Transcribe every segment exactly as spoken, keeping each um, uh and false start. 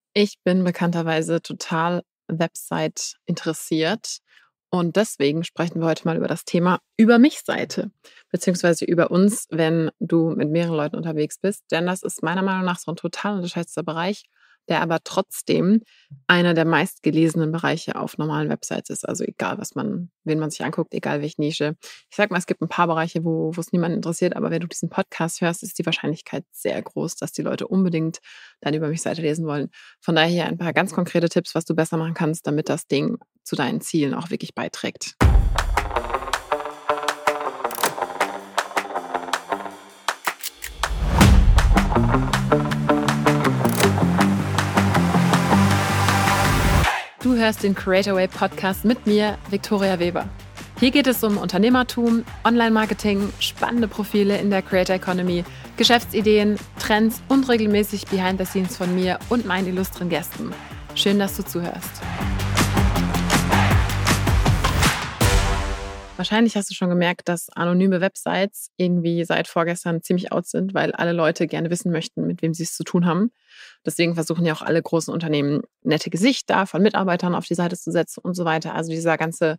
Ich bin bekannterweise total Website interessiert und deswegen sprechen wir heute mal über das Thema Über-mich-Seite, beziehungsweise über uns, wenn du mit mehreren Leuten unterwegs bist. Denn das ist meiner Meinung nach so ein total unterschätzter Bereich, der aber trotzdem einer der meistgelesenen Bereiche auf normalen Websites ist. Also egal, was man, wen man sich anguckt, egal welche Nische. Ich sag mal, es gibt ein paar Bereiche, wo wo es niemanden interessiert, aber wenn du diesen Podcast hörst, ist die Wahrscheinlichkeit sehr groß, dass die Leute unbedingt deine Über-mich-Seite lesen wollen. Von daher hier ein paar ganz konkrete Tipps, was du besser machen kannst, damit das Ding zu deinen Zielen auch wirklich beiträgt. Du hörst den Creator Way Podcast mit mir, Viktoria Weber. Hier geht es um Unternehmertum, Online-Marketing, spannende Profile in der Creator Economy, Geschäftsideen, Trends und regelmäßig Behind the Scenes von mir und meinen illustren Gästen. Schön, dass du zuhörst. Wahrscheinlich hast du schon gemerkt, dass anonyme Websites irgendwie seit vorgestern ziemlich out sind, weil alle Leute gerne wissen möchten, mit wem sie es zu tun haben. Deswegen versuchen ja auch alle großen Unternehmen nette Gesichter von Mitarbeitern auf die Seite zu setzen und so weiter. Also dieser ganze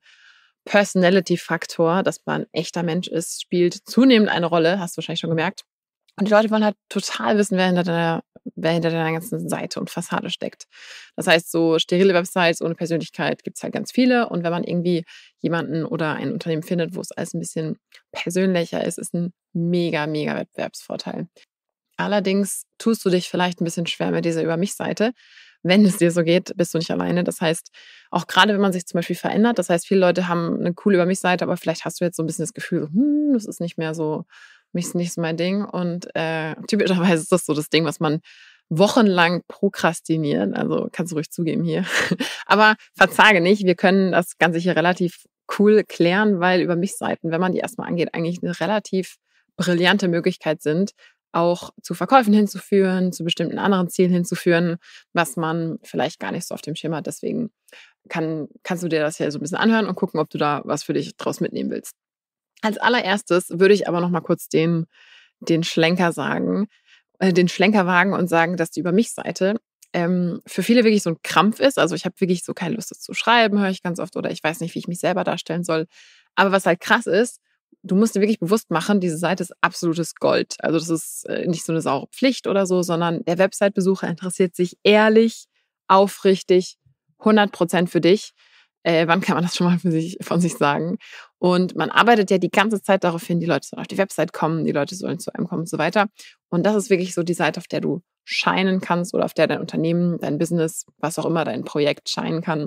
Personality-Faktor, dass man ein echter Mensch ist, spielt zunehmend eine Rolle, hast du wahrscheinlich schon gemerkt. Und die Leute wollen halt total wissen, wer hinter deiner, wer hinter deiner ganzen Seite und Fassade steckt. Das heißt, so sterile Websites ohne Persönlichkeit gibt es halt ganz viele. Und wenn man irgendwie jemanden oder ein Unternehmen findet, wo es alles ein bisschen persönlicher ist, ist ein mega, mega Wettbewerbsvorteil. Allerdings tust du dich vielleicht ein bisschen schwer mit dieser Über-mich-Seite. Wenn es dir so geht, bist du nicht alleine. Das heißt, auch gerade wenn man sich zum Beispiel verändert, das heißt, viele Leute haben eine coole Über-mich-Seite, aber vielleicht hast du jetzt so ein bisschen das Gefühl, hm, das ist nicht mehr so, mich ist nicht so mein Ding. Und äh, typischerweise ist das so das Ding, was man wochenlang prokrastiniert. Also kannst du ruhig zugeben hier. Aber verzage nicht, wir können das Ganze hier relativ cool klären, weil Über-mich-Seiten, wenn man die erstmal angeht, eigentlich eine relativ brillante Möglichkeit sind, auch zu Verkäufen hinzuführen, zu bestimmten anderen Zielen hinzuführen, was man vielleicht gar nicht so auf dem Schirm hat. Deswegen kann, kannst du dir das hier so ein bisschen anhören und gucken, ob du da was für dich draus mitnehmen willst. Als allererstes würde ich aber noch mal kurz den, den Schlenker sagen, äh, den Schlenker wagen und sagen, dass die Über-mich-Seite ähm, für viele wirklich so ein Krampf ist. Also ich habe wirklich so keine Lust, das zu schreiben, höre ich ganz oft, oder ich weiß nicht, wie ich mich selber darstellen soll. Aber was halt krass ist, du musst dir wirklich bewusst machen, diese Seite ist absolutes Gold. Also das ist äh, nicht so eine saure Pflicht oder so, sondern der Website-Besucher interessiert sich ehrlich, aufrichtig, hundert Prozent für dich. Äh, wann kann man das schon mal für sich, von sich sagen? Und man arbeitet ja die ganze Zeit darauf hin, die Leute sollen auf die Website kommen, die Leute sollen zu einem kommen und so weiter. Und das ist wirklich so die Seite, auf der du scheinen kannst oder auf der dein Unternehmen, dein Business, was auch immer, dein Projekt scheinen kann.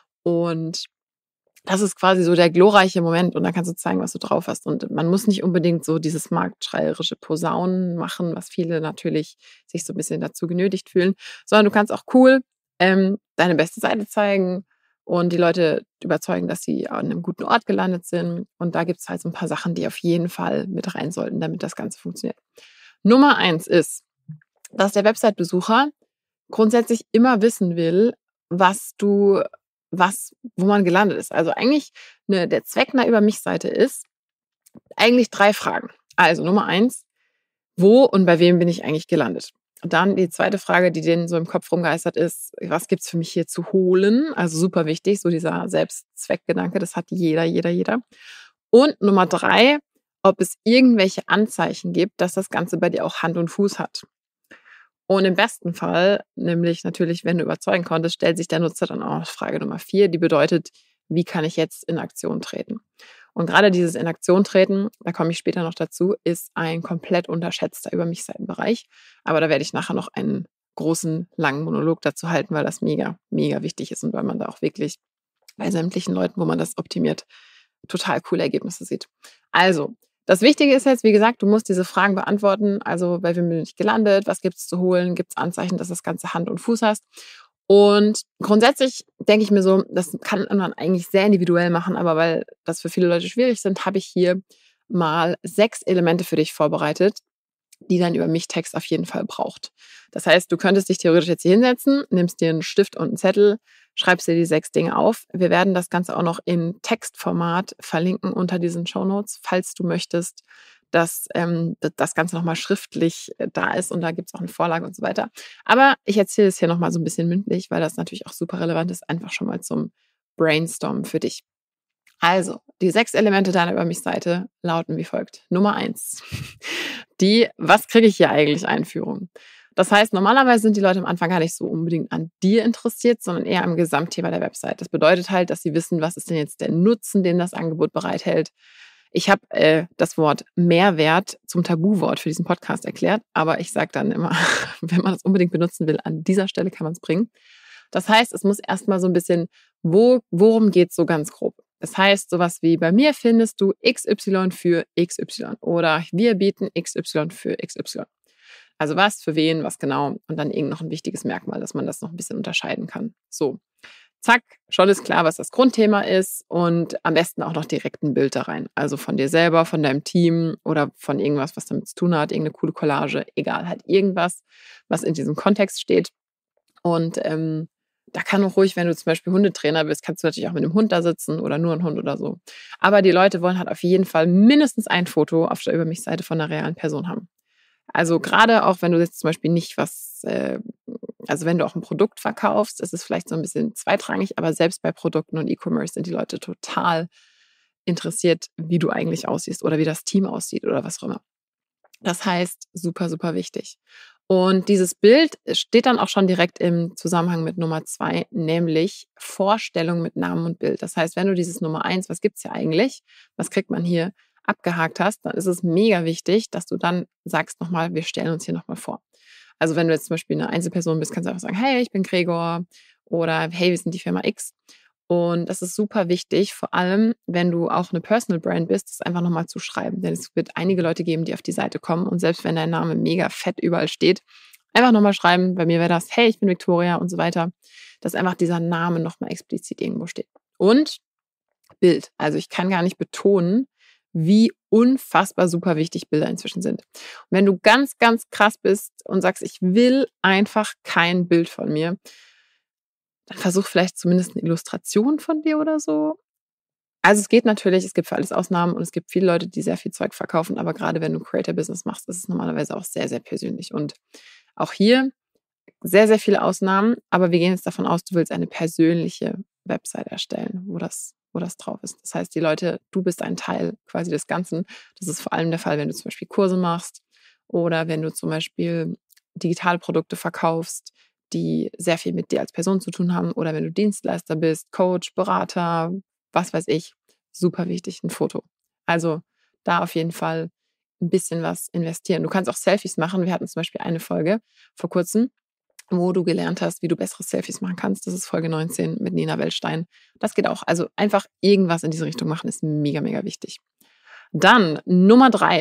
Und das ist quasi so der glorreiche Moment und dann kannst du zeigen, was du drauf hast. Und man muss nicht unbedingt so dieses marktschreierische Posaunen machen, was viele natürlich sich so ein bisschen dazu genötigt fühlen, sondern du kannst auch cool ähm, deine beste Seite zeigen und die Leute überzeugen, dass sie an einem guten Ort gelandet sind. Und da gibt es halt so ein paar Sachen, die auf jeden Fall mit rein sollten, damit das Ganze funktioniert. Nummer eins ist, dass der Website-Besucher grundsätzlich immer wissen will, was du was, wo man gelandet ist. Also eigentlich ne, der Zweck einer Über-mich-Seite ist eigentlich drei Fragen. Also Nummer eins, wo und bei wem bin ich eigentlich gelandet? Und dann die zweite Frage, die denen so im Kopf rumgeistert ist, was gibt's für mich hier zu holen? Also super wichtig, so dieser Selbstzweckgedanke, das hat jeder, jeder, jeder. Und Nummer drei, ob es irgendwelche Anzeichen gibt, dass das Ganze bei dir auch Hand und Fuß hat. Und im besten Fall, nämlich natürlich, wenn du überzeugen konntest, stellt sich der Nutzer dann auch Frage Nummer vier, die bedeutet, wie kann ich jetzt in Aktion treten? Und gerade dieses in Aktion treten, da komme ich später noch dazu, ist ein komplett unterschätzter Über-mich-Seitenbereich. Aber da werde ich nachher noch einen großen, langen Monolog dazu halten, weil das mega, mega wichtig ist und weil man da auch wirklich bei sämtlichen Leuten, wo man das optimiert, total coole Ergebnisse sieht. Also, das Wichtige ist jetzt, wie gesagt, du musst diese Fragen beantworten. Also, bei wem bin ich gelandet? Was gibt es zu holen? Gibt es Anzeichen, dass das Ganze Hand und Fuß hast? Und grundsätzlich denke ich mir so, das kann man eigentlich sehr individuell machen, aber weil das für viele Leute schwierig sind, habe ich hier mal sechs Elemente für dich vorbereitet, die dein Über-mich-Text auf jeden Fall braucht. Das heißt, du könntest dich theoretisch jetzt hier hinsetzen, nimmst dir einen Stift und einen Zettel, schreibst dir die sechs Dinge auf. Wir werden das Ganze auch noch in Textformat verlinken unter diesen Shownotes, falls du möchtest, dass ähm, das Ganze nochmal schriftlich da ist und da gibt es auch eine Vorlage und so weiter. Aber ich erzähle es hier nochmal so ein bisschen mündlich, weil das natürlich auch super relevant ist, einfach schon mal zum Brainstormen für dich. Also, die sechs Elemente deiner Über mich-Seite lauten wie folgt. Nummer eins, die Was kriege ich hier eigentlich Einführung. Das heißt, normalerweise sind die Leute am Anfang gar nicht so unbedingt an dir interessiert, sondern eher am Gesamtthema der Website. Das bedeutet halt, dass sie wissen, was ist denn jetzt der Nutzen, den das Angebot bereithält. Ich habe äh, das Wort Mehrwert zum Tabuwort für diesen Podcast erklärt, aber ich sage dann immer, wenn man es unbedingt benutzen will, an dieser Stelle kann man es bringen. Das heißt, es muss erstmal so ein bisschen, wo, worum geht es so ganz grob? Das heißt, sowas wie bei mir findest du X Y für X Y oder wir bieten X Y für X Y. Also was, für wen, was genau und dann irgend noch ein wichtiges Merkmal, dass man das noch ein bisschen unterscheiden kann. So, zack, schon ist klar, was das Grundthema ist und am besten auch noch direkt ein Bild da rein. Also von dir selber, von deinem Team oder von irgendwas, was damit zu tun hat, irgendeine coole Collage, egal, halt irgendwas, was in diesem Kontext steht. Und ähm, da kann auch ruhig, wenn du zum Beispiel Hundetrainer bist, kannst du natürlich auch mit einem Hund da sitzen oder nur ein Hund oder so. Aber die Leute wollen halt auf jeden Fall mindestens ein Foto auf der Über mich-Seite von einer realen Person haben. Also gerade auch, wenn du jetzt zum Beispiel nicht was, äh, also wenn du auch ein Produkt verkaufst, ist es vielleicht so ein bisschen zweitrangig, aber selbst bei Produkten und E-Commerce sind die Leute total interessiert, wie du eigentlich aussiehst oder wie das Team aussieht oder was auch immer. Das heißt, super, super wichtig. Und dieses Bild steht dann auch schon direkt im Zusammenhang mit Nummer zwei, nämlich Vorstellung mit Namen und Bild. Das heißt, wenn du dieses Nummer eins, was gibt's ja eigentlich, was kriegt man hier, abgehakt hast, dann ist es mega wichtig, dass du dann sagst nochmal, wir stellen uns hier nochmal vor. Also wenn du jetzt zum Beispiel eine Einzelperson bist, kannst du einfach sagen, hey, ich bin Gregor oder hey, wir sind die Firma X. Und das ist super wichtig, vor allem, wenn du auch eine Personal Brand bist, das einfach nochmal zu schreiben. Denn es wird einige Leute geben, die auf die Seite kommen und selbst wenn dein Name mega fett überall steht, einfach nochmal schreiben, bei mir wäre das, hey, ich bin Victoria und so weiter, dass einfach dieser Name nochmal explizit irgendwo steht. Und Bild. Also ich kann gar nicht betonen, wie unfassbar super wichtig Bilder inzwischen sind. Und wenn du ganz, ganz krass bist und sagst, ich will einfach kein Bild von mir, dann versuch vielleicht zumindest eine Illustration von dir oder so. Also es geht natürlich, es gibt für alles Ausnahmen und es gibt viele Leute, die sehr viel Zeug verkaufen, aber gerade wenn du Creator-Business machst, ist es normalerweise auch sehr, sehr persönlich. Und auch hier sehr, sehr viele Ausnahmen, aber wir gehen jetzt davon aus, du willst eine persönliche Website erstellen, wo das, wo das drauf ist. Das heißt, die Leute, du bist ein Teil quasi des Ganzen. Das ist vor allem der Fall, wenn du zum Beispiel Kurse machst oder wenn du zum Beispiel digitale Produkte verkaufst, die sehr viel mit dir als Person zu tun haben oder wenn du Dienstleister bist, Coach, Berater, was weiß ich, super wichtig, ein Foto. Also da auf jeden Fall ein bisschen was investieren. Du kannst auch Selfies machen. Wir hatten zum Beispiel eine Folge vor kurzem, wo du gelernt hast, wie du bessere Selfies machen kannst. Das ist Folge neunzehn mit Nina Weltstein. Das geht auch. Also einfach irgendwas in diese Richtung machen ist mega, mega wichtig. Dann Nummer drei.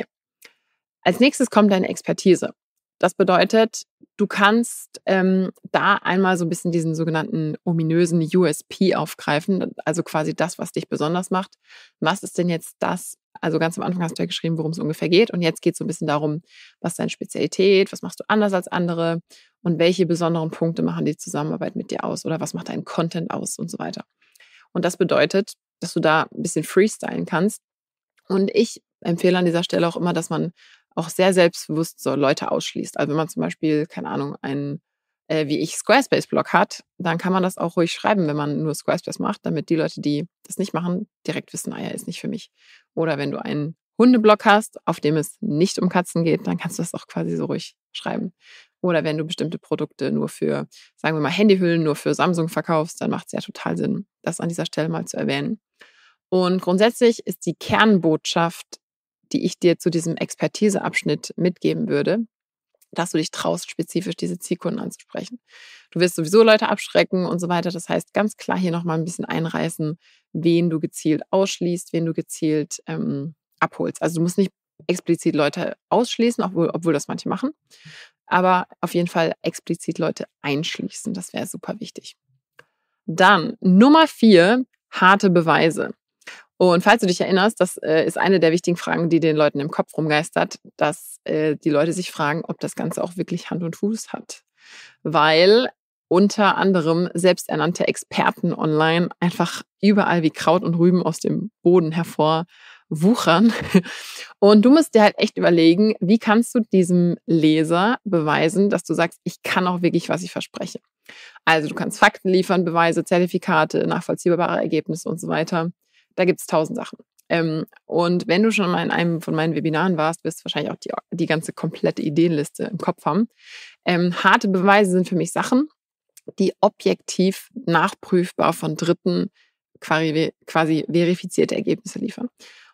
Als nächstes kommt deine Expertise. Das bedeutet, du kannst ähm, da einmal so ein bisschen diesen sogenannten ominösen U S P aufgreifen, also quasi das, was dich besonders macht. Was ist denn jetzt das? Also ganz am Anfang hast du ja geschrieben, worum es ungefähr geht und jetzt geht es so ein bisschen darum, was ist deine Spezialität, was machst du anders als andere und welche besonderen Punkte machen die Zusammenarbeit mit dir aus oder was macht dein Content aus und so weiter. Und das bedeutet, dass du da ein bisschen freestylen kannst und ich empfehle an dieser Stelle auch immer, dass man auch sehr selbstbewusst so Leute ausschließt. Also wenn man zum Beispiel, keine Ahnung, einen, äh, wie ich, Squarespace-Blog hat, dann kann man das auch ruhig schreiben, wenn man nur Squarespace macht, damit die Leute, die das nicht machen, direkt wissen, ah ja, ist nicht für mich. Oder wenn du einen Hundeblog hast, auf dem es nicht um Katzen geht, dann kannst du das auch quasi so ruhig schreiben. Oder wenn du bestimmte Produkte nur für, sagen wir mal, Handyhüllen nur für Samsung verkaufst, dann macht es ja total Sinn, das an dieser Stelle mal zu erwähnen. Und grundsätzlich ist die Kernbotschaft, die ich dir zu diesem Expertiseabschnitt mitgeben würde, dass du dich traust, spezifisch diese Zielkunden anzusprechen. Du wirst sowieso Leute abschrecken und so weiter. Das heißt, ganz klar hier nochmal ein bisschen einreißen, wen du gezielt ausschließt, wen du gezielt ähm, abholst. Also du musst nicht explizit Leute ausschließen, obwohl, obwohl das manche machen, aber auf jeden Fall explizit Leute einschließen. Das wäre super wichtig. Dann Nummer vier, harte Beweise. Und falls du dich erinnerst, das äh, ist eine der wichtigen Fragen, die den Leuten im Kopf rumgeistert, dass äh, die Leute sich fragen, ob das Ganze auch wirklich Hand und Fuß hat. Weil unter anderem selbsternannte Experten online einfach überall wie Kraut und Rüben aus dem Boden hervor wuchern. Und du musst dir halt echt überlegen, wie kannst du diesem Leser beweisen, dass du sagst, ich kann auch wirklich, was ich verspreche. Also du kannst Fakten liefern, Beweise, Zertifikate, nachvollziehbare Ergebnisse und so weiter. Da gibt es tausend Sachen. Ähm, und wenn du schon mal in einem von meinen Webinaren warst, wirst du wahrscheinlich auch die, die ganze komplette Ideenliste im Kopf haben. Ähm, harte Beweise sind für mich Sachen, die objektiv nachprüfbar von Dritten quasi, quasi verifizierte Ergebnisse liefern.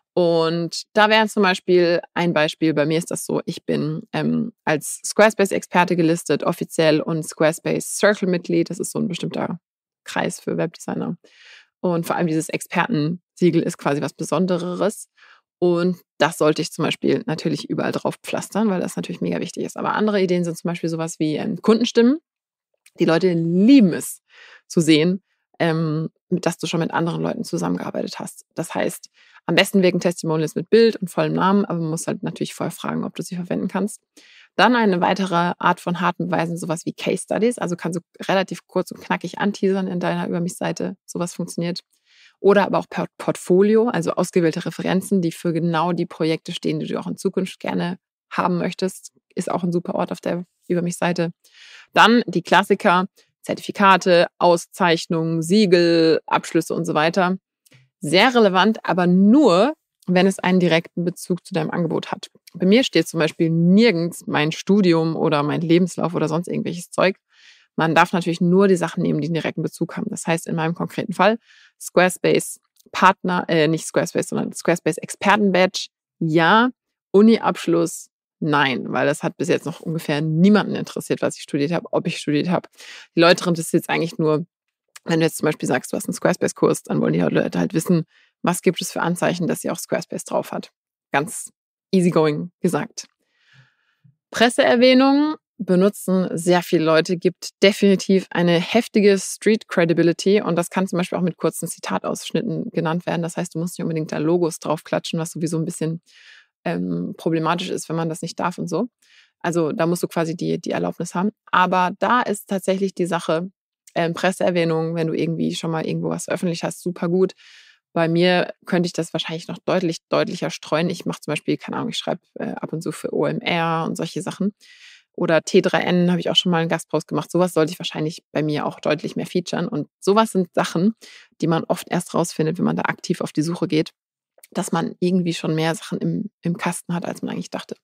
Und da wäre zum Beispiel ein Beispiel, bei mir ist das so, ich bin ähm, als Squarespace-Experte gelistet, offiziell, und Squarespace Circle-Mitglied, das ist so ein bestimmter Kreis für Webdesigner. Und vor allem dieses Expertensiegel ist quasi was Besonderes. Und das sollte ich zum Beispiel natürlich überall drauf pflastern, weil das natürlich mega wichtig ist. Aber andere Ideen sind zum Beispiel sowas wie ähm, Kundenstimmen. Die Leute lieben es zu sehen, ähm, dass du schon mit anderen Leuten zusammengearbeitet hast. Das heißt, am besten wirken Testimonials mit Bild und vollem Namen, aber man muss halt natürlich vorher fragen, ob du sie verwenden kannst. Dann eine weitere Art von harten Beweisen, sowas wie Case Studies. Also kannst du relativ kurz und knackig anteasern in deiner Über mich-Seite. Sowas funktioniert. Oder aber auch per Portfolio, also ausgewählte Referenzen, die für genau die Projekte stehen, die du auch in Zukunft gerne haben möchtest. Ist auch ein super Ort auf der Über mich-Seite. Dann die Klassiker, Zertifikate, Auszeichnungen, Siegel, Abschlüsse und so weiter. Sehr relevant, aber nur, wenn es einen direkten Bezug zu deinem Angebot hat. Bei mir steht zum Beispiel nirgends mein Studium oder mein Lebenslauf oder sonst irgendwelches Zeug. Man darf natürlich nur die Sachen nehmen, die einen direkten Bezug haben. Das heißt, in meinem konkreten Fall Squarespace Partner, äh, nicht Squarespace, sondern Squarespace Experten-Badge, ja. Uni-Abschluss, nein, weil das hat bis jetzt noch ungefähr niemanden interessiert, was ich studiert habe, ob ich studiert habe. Die Leute interessiert es eigentlich nur, wenn du jetzt zum Beispiel sagst, du hast einen Squarespace-Kurs, dann wollen die Leute halt wissen, was gibt es für Anzeichen, dass sie auch Squarespace drauf hat. Ganz easygoing gesagt. Presseerwähnungen benutzen sehr viele Leute, gibt definitiv eine heftige Street Credibility, und das kann zum Beispiel auch mit kurzen Zitatausschnitten genannt werden. Das heißt, du musst nicht unbedingt da Logos draufklatschen, was sowieso ein bisschen ähm, problematisch ist, wenn man das nicht darf und so. Also da musst du quasi die, die Erlaubnis haben. Aber da ist tatsächlich die Sache, ähm, Presseerwähnungen, wenn du irgendwie schon mal irgendwo was veröffentlicht hast, super gut. Bei mir könnte ich das wahrscheinlich noch deutlich, deutlicher streuen. Ich mache zum Beispiel, keine Ahnung, ich schreibe äh, ab und zu für O M R und solche Sachen. Oder T drei N habe ich auch schon mal einen Gastpost gemacht. Sowas sollte ich wahrscheinlich bei mir auch deutlich mehr featuren. Und sowas sind Sachen, die man oft erst rausfindet, wenn man da aktiv auf die Suche geht, dass man irgendwie schon mehr Sachen im, im Kasten hat, als man eigentlich dachte.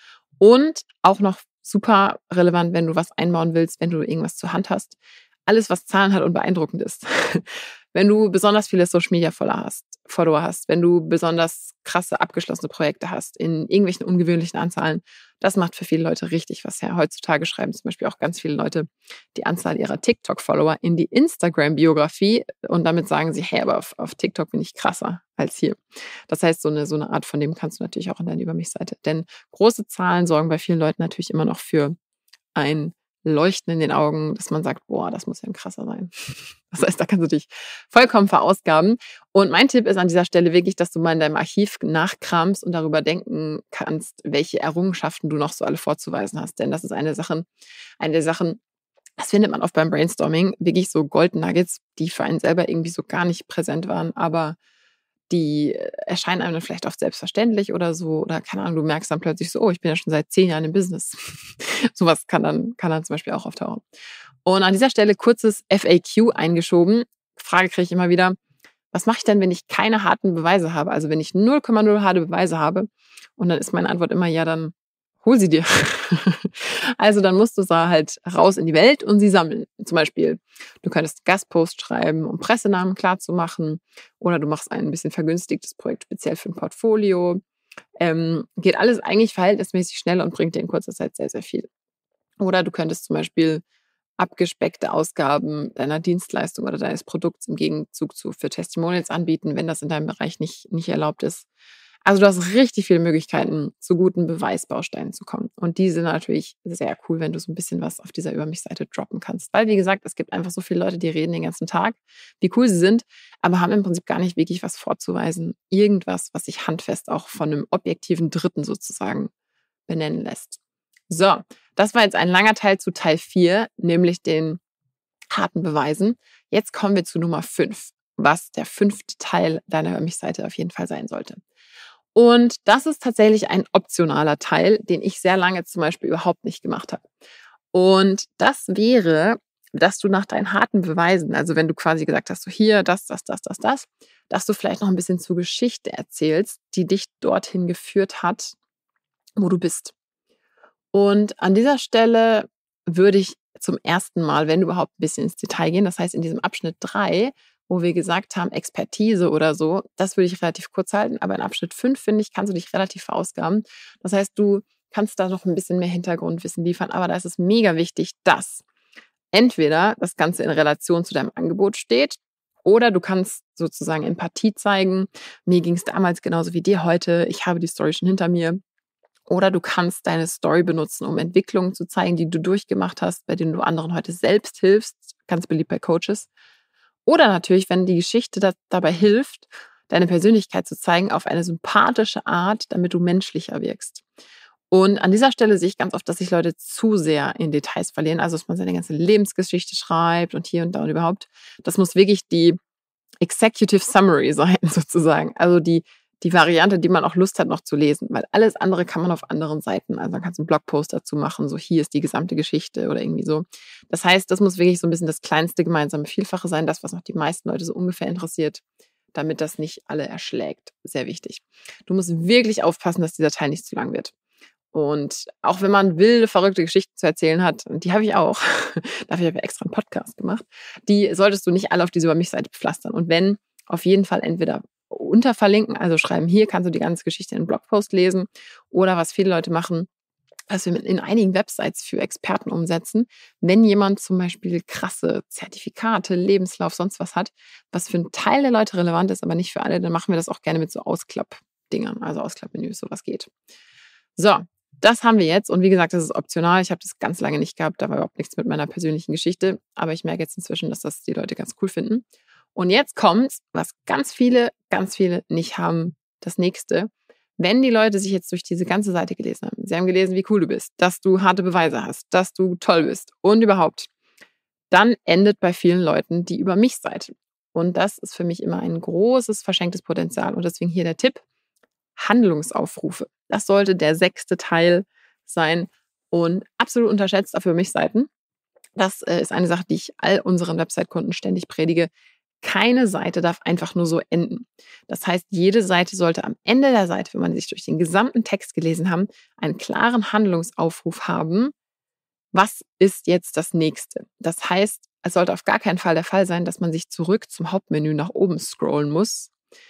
Und auch noch super relevant, wenn du was einbauen willst, wenn du irgendwas zur Hand hast. Alles, was Zahlen hat und beeindruckend ist. Wenn du besonders viele Social-Media-Follower hast, Follower hast, wenn du besonders krasse, abgeschlossene Projekte hast, in irgendwelchen ungewöhnlichen Anzahlen, das macht für viele Leute richtig was her. Heutzutage schreiben zum Beispiel auch ganz viele Leute die Anzahl ihrer TikTok-Follower in die Instagram-Biografie, und damit sagen sie, hey, aber auf, auf TikTok bin ich krasser als hier. Das heißt, so eine, so eine Art von dem kannst du natürlich auch in deine Über mich-Seite. Denn große Zahlen sorgen bei vielen Leuten natürlich immer noch für ein Leuchten in den Augen, dass man sagt, boah, das muss ja ein krasser sein. Das heißt, da kannst du dich vollkommen verausgaben. Und mein Tipp ist an dieser Stelle wirklich, dass du mal in deinem Archiv nachkramst und darüber denken kannst, welche Errungenschaften du noch so alle vorzuweisen hast. Denn das ist eine Sache, eine der Sachen, das findet man oft beim Brainstorming, wirklich so Gold Nuggets, die für einen selber irgendwie so gar nicht präsent waren, aber die erscheinen einem dann vielleicht oft selbstverständlich oder so, oder keine Ahnung, du merkst dann plötzlich so, oh, ich bin ja schon seit zehn Jahren im Business. Sowas kann dann, kann dann zum Beispiel auch auftauchen. Und an dieser Stelle kurzes F A Q eingeschoben. Frage kriege ich immer wieder, was mache ich denn, wenn ich keine harten Beweise habe? Also wenn ich null Komma null harte Beweise habe, und dann ist meine Antwort immer, ja, dann hol sie dir. Also dann musst du da halt raus in die Welt und sie sammeln. Zum Beispiel, du könntest einen Gastpost schreiben, um Pressenamen klarzumachen, oder du machst ein bisschen vergünstigtes Projekt speziell für ein Portfolio. Ähm, geht alles eigentlich verhältnismäßig schnell und bringt dir in kurzer Zeit sehr, sehr viel. Oder du könntest zum Beispiel abgespeckte Ausgaben deiner Dienstleistung oder deines Produkts im Gegenzug zu für Testimonials anbieten, wenn das in deinem Bereich nicht, nicht erlaubt ist. Also du hast richtig viele Möglichkeiten, zu guten Beweisbausteinen zu kommen. Und die sind natürlich sehr cool, wenn du so ein bisschen was auf dieser Über mich-Seite droppen kannst. Weil, wie gesagt, es gibt einfach so viele Leute, die reden den ganzen Tag, wie cool sie sind, aber haben im Prinzip gar nicht wirklich was vorzuweisen. Irgendwas, was sich handfest auch von einem objektiven Dritten sozusagen benennen lässt. So, das war jetzt ein langer Teil zu Teil vier, nämlich den harten Beweisen. Jetzt kommen wir zu Nummer fünf. was der fünfte Teil deiner Über mich-Seite auf jeden Fall sein sollte. Und das ist tatsächlich ein optionaler Teil, den ich sehr lange zum Beispiel überhaupt nicht gemacht habe. Und das wäre, dass du nach deinen harten Beweisen, also wenn du quasi gesagt hast, so hier, das, das, das, das, das, dass du vielleicht noch ein bisschen zur Geschichte erzählst, die dich dorthin geführt hat, wo du bist. Und an dieser Stelle würde ich zum ersten Mal, wenn überhaupt, ein bisschen ins Detail gehen. Das heißt, in diesem Abschnitt drei, wo wir gesagt haben, Expertise oder so, das würde ich relativ kurz halten. Aber in Abschnitt fünf, finde ich, kannst du dich relativ verausgaben. Das heißt, du kannst da noch ein bisschen mehr Hintergrundwissen liefern. Aber da ist es mega wichtig, dass entweder das Ganze in Relation zu deinem Angebot steht oder du kannst sozusagen Empathie zeigen. Mir ging es damals genauso wie dir heute. Ich habe die Story schon hinter mir. Oder du kannst deine Story benutzen, um Entwicklungen zu zeigen, die du durchgemacht hast, bei denen du anderen heute selbst hilfst. Ganz beliebt bei Coaches. Oder natürlich, wenn die Geschichte da, dabei hilft, deine Persönlichkeit zu zeigen auf eine sympathische Art, damit du menschlicher wirkst. Und an dieser Stelle sehe ich ganz oft, dass sich Leute zu sehr in Details verlieren. Also, dass man seine ganze Lebensgeschichte schreibt und hier und da und überhaupt. Das muss wirklich die Executive Summary sein, sozusagen. Also die Die Variante, die man auch Lust hat, noch zu lesen. Weil alles andere kann man auf anderen Seiten. Also dann kannst du einen Blogpost dazu machen, so hier ist die gesamte Geschichte oder irgendwie so. Das heißt, das muss wirklich so ein bisschen das kleinste gemeinsame Vielfache sein, das, was noch die meisten Leute so ungefähr interessiert, damit das nicht alle erschlägt. Sehr wichtig. Du musst wirklich aufpassen, dass dieser Teil nicht zu lang wird. Und auch wenn man wilde, verrückte Geschichten zu erzählen hat, und die habe ich auch, dafür habe ich extra einen Podcast gemacht, die solltest du nicht alle auf diese Über mich-Seite pflastern. Und wenn, auf jeden Fall entweder unterverlinken, also schreiben, hier kannst du die ganze Geschichte in einem Blogpost lesen, oder was viele Leute machen, was wir in einigen Websites für Experten umsetzen, wenn jemand zum Beispiel krasse Zertifikate, Lebenslauf, sonst was hat, was für einen Teil der Leute relevant ist, aber nicht für alle, dann machen wir das auch gerne mit so Ausklappdingern, also Ausklappmenüs, sowas geht. So, das haben wir jetzt und wie gesagt, das ist optional. Ich habe das ganz lange nicht gehabt, da war überhaupt nichts mit meiner persönlichen Geschichte, aber ich merke jetzt inzwischen, dass das die Leute ganz cool finden. Und jetzt kommt, was ganz viele, ganz viele nicht haben, das nächste. Wenn die Leute sich jetzt durch diese ganze Seite gelesen haben, sie haben gelesen, wie cool du bist, dass du harte Beweise hast, dass du toll bist und überhaupt, dann endet bei vielen Leuten die Über mich-Seite. Und das ist für mich immer ein großes verschenktes Potenzial. Und deswegen hier der Tipp, Handlungsaufrufe. Das sollte der sechste Teil sein und absolut unterschätzt auf Über mich-Seiten. Das äh, ist eine Sache, die ich all unseren Website-Kunden ständig predige. Keine Seite darf einfach nur so enden. Das heißt, jede Seite sollte am Ende der Seite, wenn man sich durch den gesamten Text gelesen haben, einen klaren Handlungsaufruf haben. Was ist jetzt das Nächste? Das heißt, es sollte auf gar keinen Fall der Fall sein, dass man sich zurück zum Hauptmenü nach oben scrollen muss.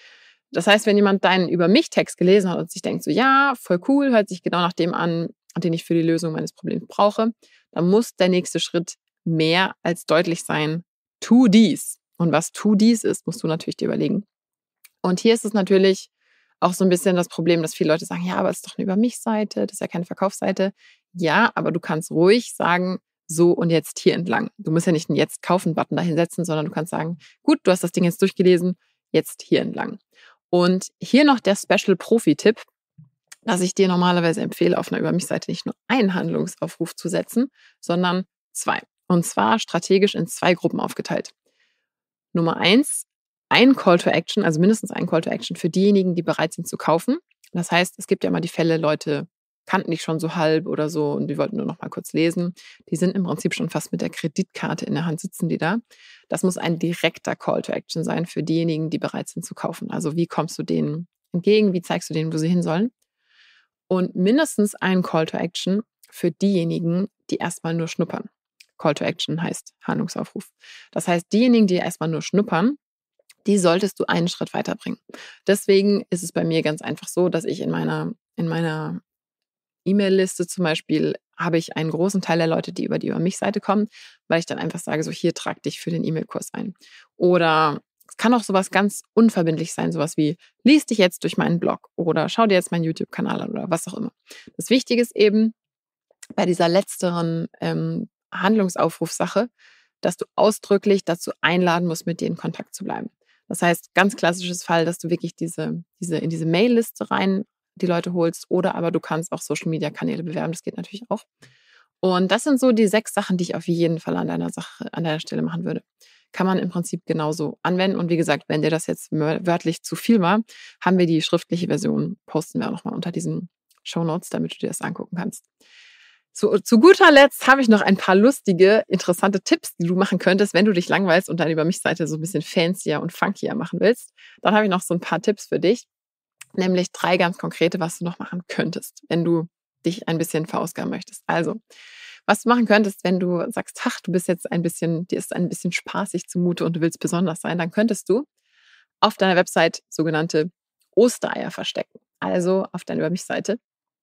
Das heißt, wenn jemand deinen Über-mich-Text gelesen hat und sich denkt, so ja, voll cool, hört sich genau nach dem an, den ich für die Lösung meines Problems brauche, dann muss der nächste Schritt mehr als deutlich sein, tu dies. Und was tu dies ist, musst du natürlich dir überlegen. Und hier ist es natürlich auch so ein bisschen das Problem, dass viele Leute sagen, ja, aber es ist doch eine Über-mich-Seite, das ist ja keine Verkaufsseite. Ja, aber du kannst ruhig sagen, so und jetzt hier entlang. Du musst ja nicht einen Jetzt-Kaufen-Button da hinsetzen, sondern du kannst sagen, gut, du hast das Ding jetzt durchgelesen, jetzt hier entlang. Und hier noch der Special-Profi-Tipp, dass ich dir normalerweise empfehle, auf einer Über-mich-Seite nicht nur einen Handlungsaufruf zu setzen, sondern zwei. Und zwar strategisch in zwei Gruppen aufgeteilt. Nummer eins, ein Call to Action, also mindestens ein Call to Action für diejenigen, die bereit sind zu kaufen. Das heißt, es gibt ja immer die Fälle, Leute kannten dich schon so halb oder so und die wollten nur noch mal kurz lesen. Die sind im Prinzip schon fast mit der Kreditkarte in der Hand, sitzen die da. Das muss ein direkter Call to Action sein für diejenigen, die bereit sind zu kaufen. Also wie kommst du denen entgegen, wie zeigst du denen, wo sie hin sollen? Und mindestens ein Call to Action für diejenigen, die erstmal nur schnuppern. Call to Action heißt Handlungsaufruf. Das heißt, diejenigen, die erstmal nur schnuppern, die solltest du einen Schritt weiterbringen. Deswegen ist es bei mir ganz einfach so, dass ich in meiner, in meiner E-Mail-Liste zum Beispiel habe ich einen großen Teil der Leute, die über die Über-mich-Seite kommen, weil ich dann einfach sage, so hier, trag dich für den E-Mail-Kurs ein. Oder es kann auch sowas ganz unverbindlich sein, sowas wie, lies dich jetzt durch meinen Blog oder schau dir jetzt meinen YouTube-Kanal an oder was auch immer. Das Wichtige ist eben bei dieser letzteren ähm, Handlungsaufrufsache, dass du ausdrücklich dazu einladen musst, mit dir in Kontakt zu bleiben. Das heißt, ganz klassisches Fall, dass du wirklich diese, diese in diese Mail-Liste rein die Leute holst oder aber du kannst auch Social-Media-Kanäle bewerben, das geht natürlich auch. Und das sind so die sechs Sachen, die ich auf jeden Fall an deiner Sache, an deiner Stelle machen würde. kann man im Prinzip genauso anwenden. Und wie gesagt, wenn dir das jetzt wörtlich zu viel war, haben wir die schriftliche Version, posten wir auch nochmal unter diesen Shownotes, damit du dir das angucken kannst. So, zu guter Letzt habe ich noch ein paar lustige, interessante Tipps, die du machen könntest, wenn du dich langweilst und deine Über mich-Seite so ein bisschen fancier und funkier machen willst. Dann habe ich noch so ein paar Tipps für dich, nämlich drei ganz konkrete, was du noch machen könntest, wenn du dich ein bisschen verausgaben möchtest. Also, was du machen könntest, wenn du sagst, ach, du bist jetzt ein bisschen, dir ist ein bisschen spaßig zumute und du willst besonders sein, dann könntest du auf deiner Website sogenannte Ostereier verstecken. Also auf deiner Über mich-Seite.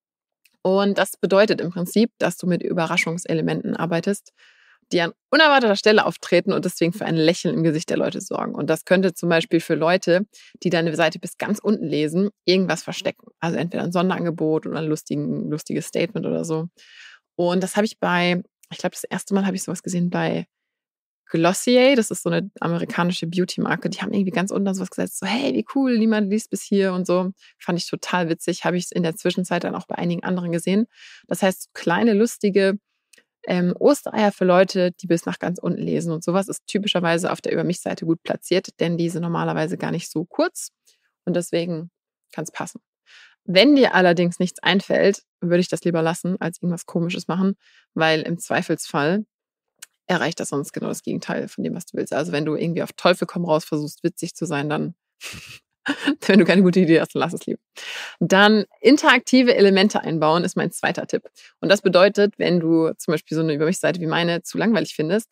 Und das bedeutet im Prinzip, dass du mit Überraschungselementen arbeitest, die an unerwarteter Stelle auftreten und deswegen für ein Lächeln im Gesicht der Leute sorgen. Und das könnte zum Beispiel für Leute, die deine Seite bis ganz unten lesen, irgendwas verstecken. Also entweder ein Sonderangebot oder ein lustigen, lustiges Statement oder so. Und das habe ich bei, ich glaube, das erste Mal habe ich sowas gesehen bei Glossier, das ist so eine amerikanische Beauty-Marke, die haben irgendwie ganz unten dann sowas gesetzt, so hey, wie cool, niemand liest bis hier und so. Fand ich total witzig, habe ich es in der Zwischenzeit dann auch bei einigen anderen gesehen. Das heißt, kleine, lustige ähm, Ostereier für Leute, die bis nach ganz unten lesen und sowas ist typischerweise auf der Über mich-Seite gut platziert, denn die sind normalerweise gar nicht so kurz und deswegen kann es passen. Wenn dir allerdings nichts einfällt, würde ich das lieber lassen, als irgendwas Komisches machen, weil im Zweifelsfall erreicht das sonst genau das Gegenteil von dem, was du willst. Also wenn du irgendwie auf Teufel komm raus versuchst, witzig zu sein, dann, wenn du keine gute Idee hast, dann lass es lieber. Dann interaktive Elemente einbauen ist mein zweiter Tipp. Und das bedeutet, wenn du zum Beispiel so eine Über mich-Seite wie meine zu langweilig findest,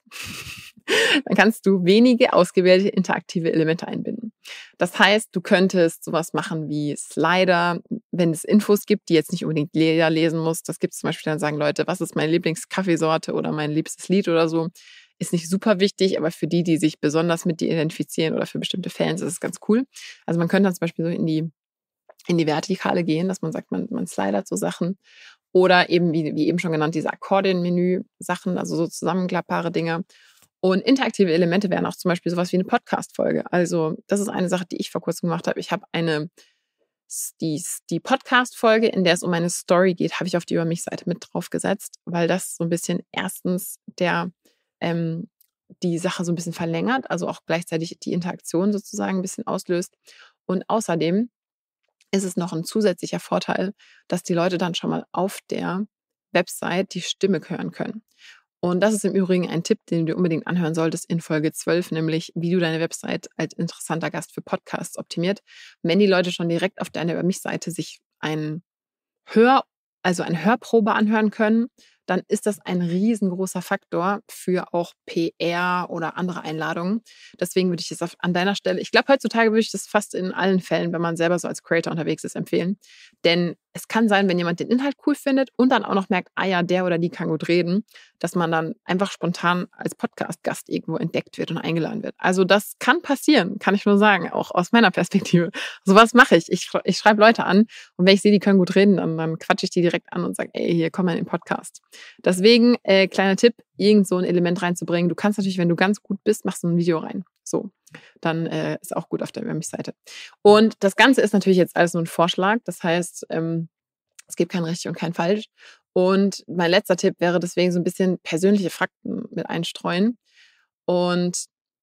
dann kannst du wenige ausgewählte interaktive Elemente einbinden. Das heißt, du könntest sowas machen wie Slider, wenn es Infos gibt, die jetzt nicht unbedingt jeder lesen muss. Das gibt es zum Beispiel, dann sagen Leute, was ist meine Lieblingskaffeesorte oder mein liebstes Lied oder so. Ist nicht super wichtig, aber für die, die sich besonders mit dir identifizieren oder für bestimmte Fans, ist es ganz cool. Also man könnte dann zum Beispiel so in die, in die Vertikale gehen, dass man sagt, man, man slidert so Sachen. Oder eben, wie, wie eben schon genannt, diese Akkordeon-Menü-Sachen, also so zusammenklappbare Dinge. Und interaktive Elemente wären auch zum Beispiel sowas wie eine Podcast-Folge. Also das ist eine Sache, die ich vor kurzem gemacht habe. Ich habe eine, die, die Podcast-Folge, in der es um eine Story geht, habe ich auf die Über mich-Seite mit draufgesetzt, weil das so ein bisschen erstens der, ähm, die Sache so ein bisschen verlängert, also auch gleichzeitig die Interaktion sozusagen ein bisschen auslöst. Und außerdem ist es noch ein zusätzlicher Vorteil, dass die Leute dann schon mal auf der Website die Stimme hören können. Und das ist im Übrigen ein Tipp, den du unbedingt anhören solltest in Folge zwölf, nämlich wie du deine Website als interessanter Gast für Podcasts optimiert. Wenn die Leute schon direkt auf deiner Über mich-Seite sich ein Hör, also eine Hörprobe anhören können, dann ist das ein riesengroßer Faktor für auch P R oder andere Einladungen. Deswegen würde ich es an deiner Stelle, ich glaube, heutzutage würde ich das fast in allen Fällen, wenn man selber so als Creator unterwegs ist, empfehlen. Denn es kann sein, wenn jemand den Inhalt cool findet und dann auch noch merkt, ah ja, der oder die kann gut reden, dass man dann einfach spontan als Podcast-Gast irgendwo entdeckt wird und eingeladen wird. Also das kann passieren, kann ich nur sagen, auch aus meiner Perspektive. So was mache ich. Ich, ich schreibe Leute an und wenn ich sehe, die können gut reden, dann, dann quatsche ich die direkt an und sage, ey, hier, komm mal in den Podcast. Deswegen, äh, kleiner Tipp, irgend so ein Element reinzubringen. Du kannst natürlich, wenn du ganz gut bist, machst du ein Video rein. So, dann äh, ist auch gut auf der Über mich-Seite. Und das Ganze ist natürlich jetzt alles nur ein Vorschlag. Das heißt, ähm, es gibt kein richtig und kein falsch. Und mein letzter Tipp wäre deswegen so ein bisschen persönliche Fakten mit einstreuen. Und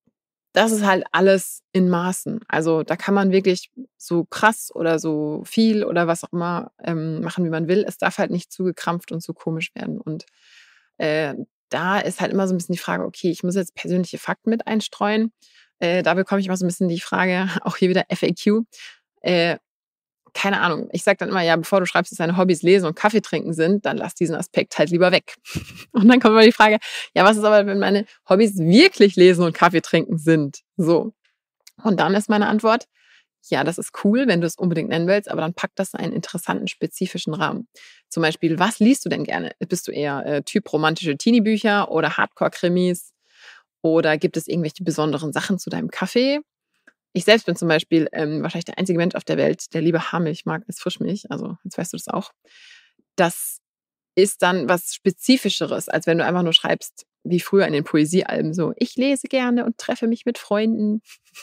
das ist halt alles in Maßen. Also da kann man wirklich so krass oder so viel oder was auch immer ähm, machen, wie man will. Es darf halt nicht zu gekrampft und zu komisch werden. Und äh, da ist halt immer so ein bisschen die Frage, okay, ich muss jetzt persönliche Fakten mit einstreuen. Äh, da bekomme ich immer so ein bisschen die Frage, auch hier wieder F A Q. Äh, keine Ahnung, ich sage dann immer, ja, bevor du schreibst, dass deine Hobbys Lesen und Kaffee trinken sind, dann lass diesen Aspekt halt lieber weg. Und dann kommt immer die Frage, ja, was ist aber, wenn meine Hobbys wirklich Lesen und Kaffee trinken sind? So. Und dann ist meine Antwort, ja, das ist cool, wenn du es unbedingt nennen willst, aber dann pack das in einen interessanten, spezifischen Rahmen. Zum Beispiel, was liest du denn gerne? Bist du eher äh, Typ romantische Teenie-Bücher oder Hardcore-Krimis? Oder gibt es irgendwelche besonderen Sachen zu deinem Kaffee? Ich selbst bin zum Beispiel ähm, wahrscheinlich der einzige Mensch auf der Welt, der lieber Haarmilch mag als Frischmilch. Also jetzt weißt du das auch. Das ist dann was Spezifischeres, als wenn du einfach nur schreibst, wie früher in den Poesiealben so, ich lese gerne und treffe mich mit Freunden.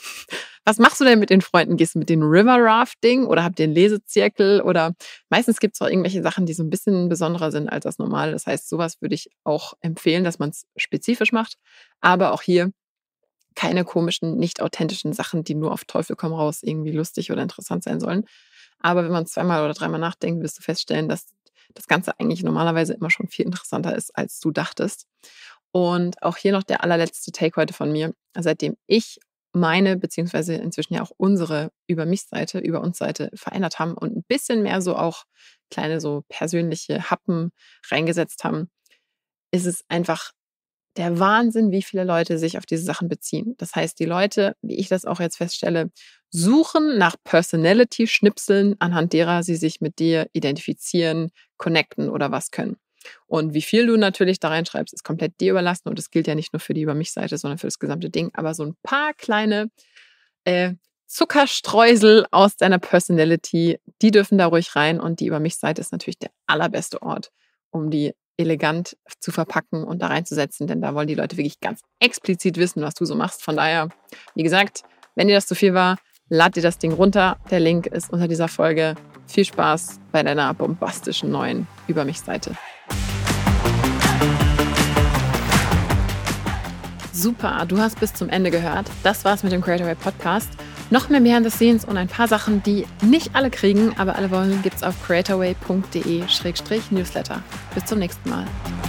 Was machst du denn mit den Freunden? Gehst du mit den River Rafting oder habt ihr einen Lesezirkel? Oder meistens gibt es auch irgendwelche Sachen, die so ein bisschen besonderer sind als das Normale. Das heißt, sowas würde ich auch empfehlen, dass man es spezifisch macht. Aber auch hier Keine komischen, nicht authentischen Sachen, die nur auf Teufel komm raus irgendwie lustig oder interessant sein sollen. Aber wenn man zweimal oder dreimal nachdenkt, wirst du feststellen, dass das Ganze eigentlich normalerweise immer schon viel interessanter ist, als du dachtest. Und auch hier noch der allerletzte Take heute von mir. Seitdem ich meine, beziehungsweise inzwischen ja auch unsere Über-mich-Seite, Über-uns-Seite verändert haben und ein bisschen mehr so auch kleine so persönliche Happen reingesetzt haben, ist es einfach der Wahnsinn, wie viele Leute sich auf diese Sachen beziehen. Das heißt, die Leute, wie ich das auch jetzt feststelle, suchen nach Personality-Schnipseln, anhand derer sie sich mit dir identifizieren, connecten oder was können. Und wie viel du natürlich da reinschreibst, ist komplett dir überlassen. Und das gilt ja nicht nur für die Über-mich-Seite, sondern für das gesamte Ding. Aber so ein paar kleine äh, Zuckerstreusel aus deiner Personality, die dürfen da ruhig rein. Und die Über-mich-Seite ist natürlich der allerbeste Ort, um die elegant zu verpacken und da reinzusetzen. Denn da wollen die Leute wirklich ganz explizit wissen, was du so machst. Von daher, wie gesagt, wenn dir das zu viel war, lad dir das Ding runter. Der Link ist unter dieser Folge. Viel Spaß bei deiner bombastischen neuen Über-mich-Seite. Super, du hast bis zum Ende gehört. Das war's mit dem Creator Way Podcast. Noch mehr Behind the Scenes und ein paar Sachen, die nicht alle kriegen, aber alle wollen, gibt's auf creatorway punkt de slash newsletter. Bis zum nächsten Mal.